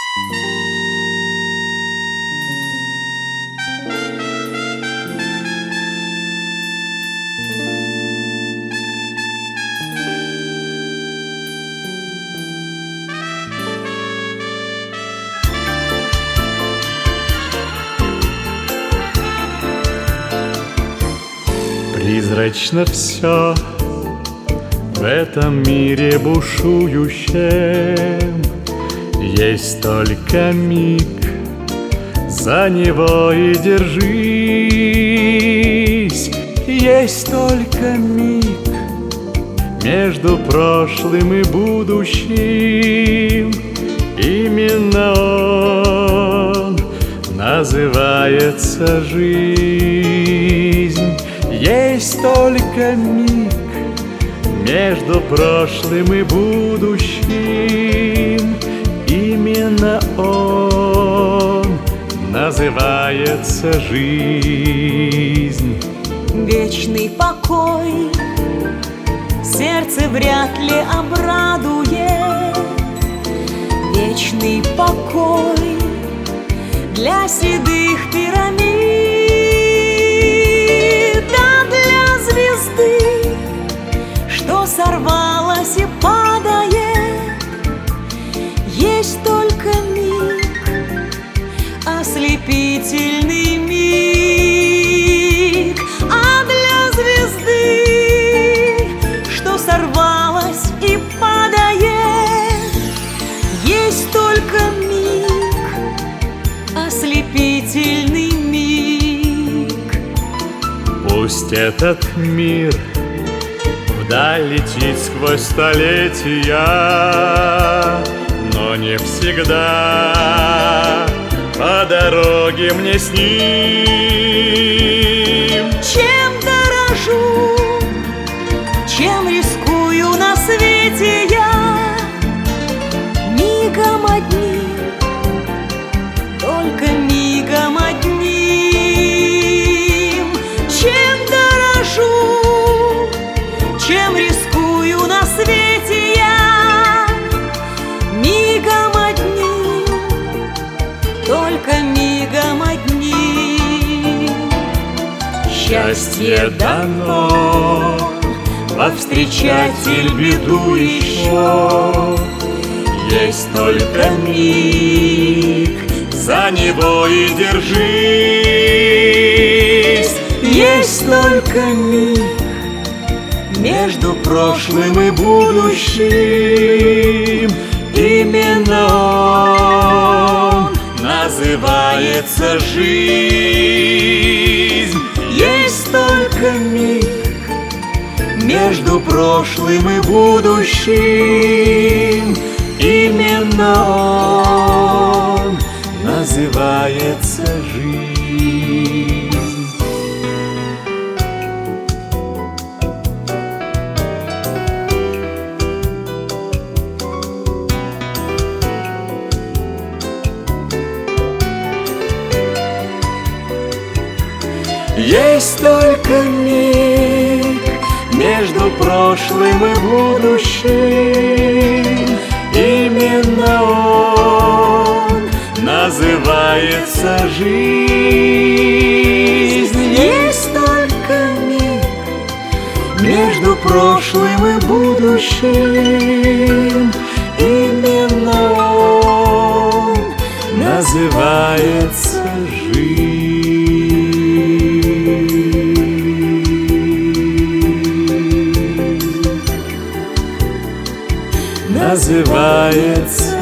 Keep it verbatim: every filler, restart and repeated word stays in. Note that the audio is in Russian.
Призрачно все в этом мире бушующем, есть только миг, за него и держись. Есть только миг между прошлым и будущим, именно он называется жизнь. Есть только миг между прошлым и будущим, именно он называется жизнь. Вечный покой сердце вряд ли обрадует, вечный покой для седых пирамид. Сорвалась и падает, есть только миг, ослепительный миг. А для звезды, что сорвалась и падает, есть только миг, ослепительный миг. Пусть этот мир вдаль летит сквозь столетия, но не всегда по дороге мне с ним. Чем дорожу, чем рискую на свете я, мигом одним, только мигом одним. Чем дорожу, чем рискую на свете я, мигом одним, только мигом одним. Счастье дано, повстречатель беду еще. Есть только миг, за него и держись. Есть только миг между прошлым и будущим, именно он называется жизнь. Есть только миг между прошлым и будущим, именно он называется жизнь. Есть только миг между прошлым и будущим, именно он называется жизнь. Есть только миг между прошлым и будущим, именно он называется жизнь. Называется